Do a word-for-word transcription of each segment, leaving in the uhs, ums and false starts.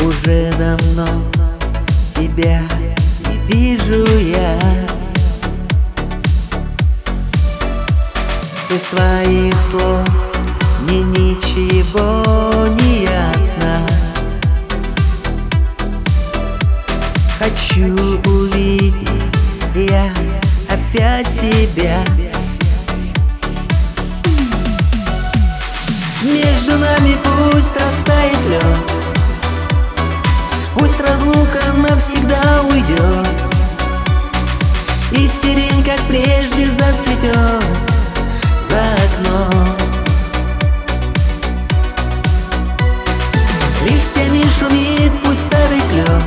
Уже давно тебя не вижу я. Из твоих слов мне ничего не ясно. Хочу увидеть я опять тебя. Между нами пусть растает лед, пусть разлука навсегда уйдет, и сирень, как прежде, зацветет за окном. Листьями шумит пусть старый клен,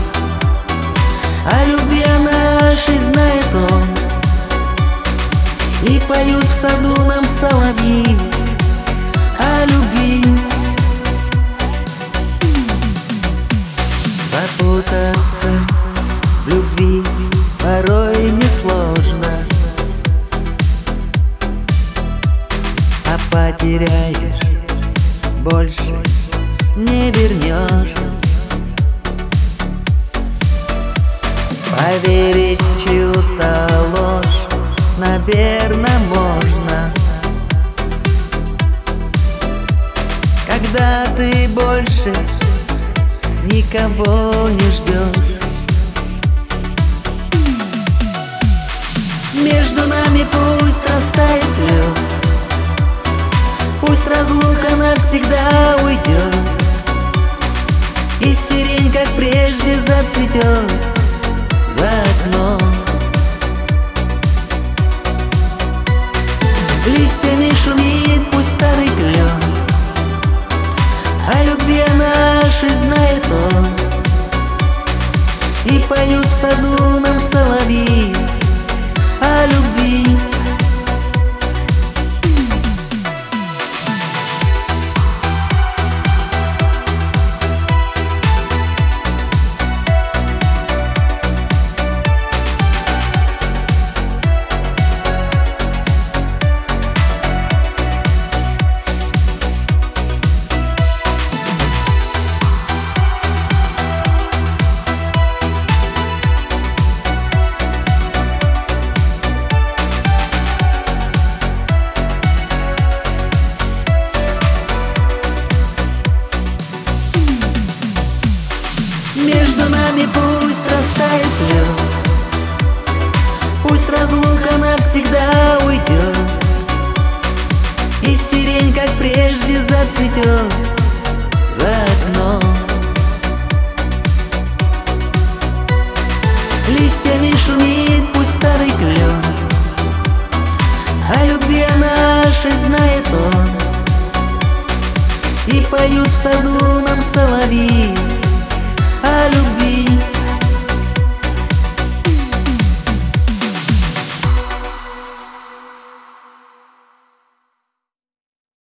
о любви нашей знает он, и поют в саду нам соловьи о любви. Запутаться в любви порой несложно, а потеряешь, больше не вернешь. Поверить в чью-то ложь, наверно, можно, когда ты больше никого не ждешь. Между нами пусть растает лед, пусть разлука навсегда уйдет, и сирень, как прежде, зацветет за окном. Листьями шумит пусть старый клен, о любви нашей знает он, и поют в саду нам соловьи о любви. Между нами пусть растает лед, пусть разлука навсегда уйдет, и сирень, как прежде, зацветет за окном.